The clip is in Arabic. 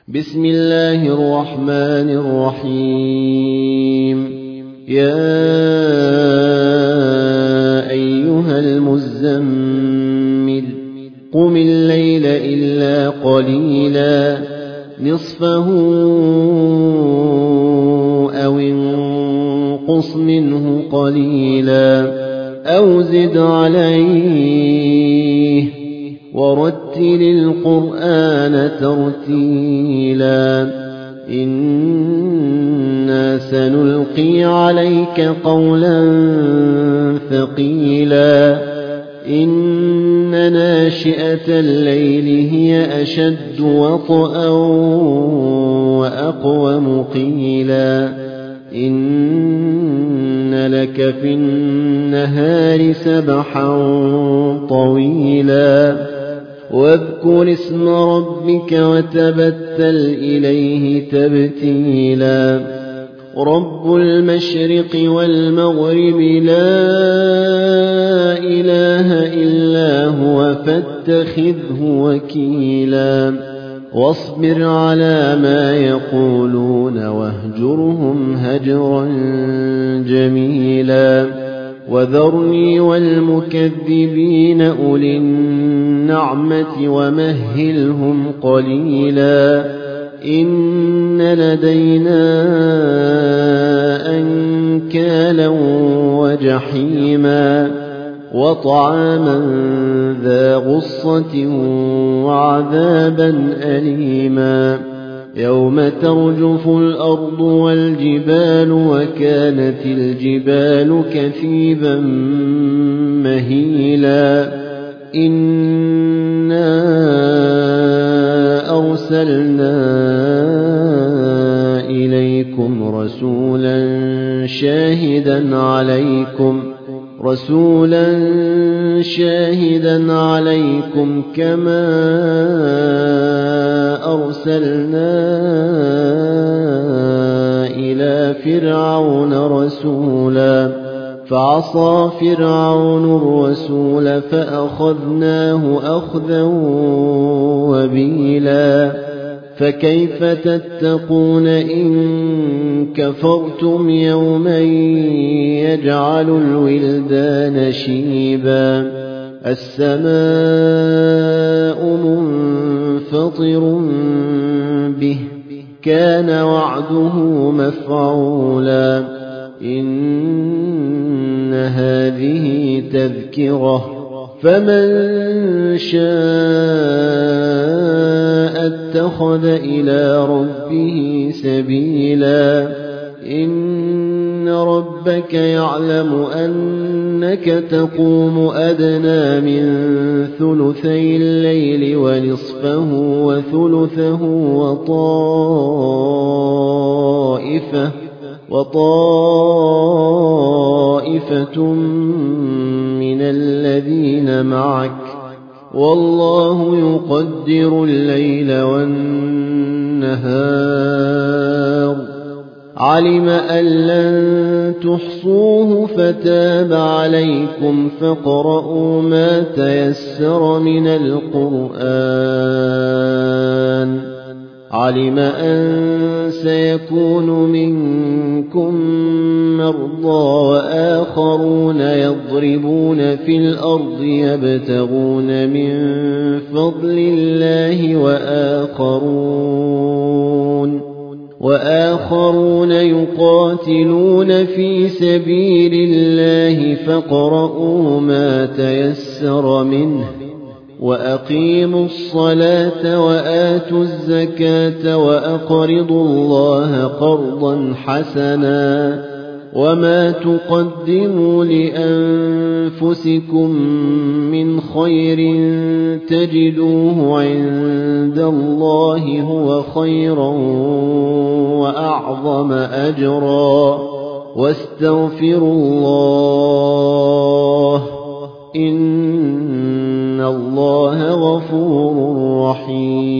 بسم الله الرحمن الرحيم. يا أيها المزمل قم الليل إلا قليلا نصفه أو انقص منه قليلا أو زد عليه ورتل القرآن ترتيلا إنا سنلقي عليك قولا ثقيلا إن ناشئة الليل هي أشد وطئا وأقوم قيلا إن لك في النهار سبحا طويلا واذكر اسم ربك وتبتل إليه تبتيلا رب المشرق والمغرب لا إله إلا هو فاتخذه وكيلا واصبر على ما يقولون واهجرهم هجرا جميلا وذرني والمكذبين أولي النعمة ومهلهم قليلا إن لدينا أنكالا وجحيما وطعاما ذا غصة وعذابا أليما يوم ترجف الأرض والجبال وكانت الجبال كثيبا مهيلا إنا أرسلنا إليكم رسولا شاهدا عليكم كما أرسلنا إلى فرعون رسولا فعصى فرعون الرسول فأخذناه أخذا وبيلا فكيف تتقون إن كفرتم يوما يجعل الولدان شيبا السماء منفطر به كان وعده مفعولا إن هذه تذكرة فمن شاء اتخذ إلى ربه سبيلا إن ربك يعلم أنك تقوم أدنى من ثلثي الليل ونصفه وثلثه وطائفة من الذين معك والله يقدر الليل والنهار علم أن لن تحصوه فتاب عليكم فاقرؤوا ما تيسر من القرآن علم أن سيكون منكم مرضى وآخرون يضربون في الأرض يبتغون من فضل الله وآخرون يقاتلون في سبيل الله فاقرؤوا ما تيسر منه وأقيموا الصلاة وآتوا الزكاة وأقرضوا الله قرضا حسنا وما تقدموا لأنفسكم من خير تجدوه عند الله هو خيرا وأعظم أجرا واستغفروا الله إن الله غفور رحيم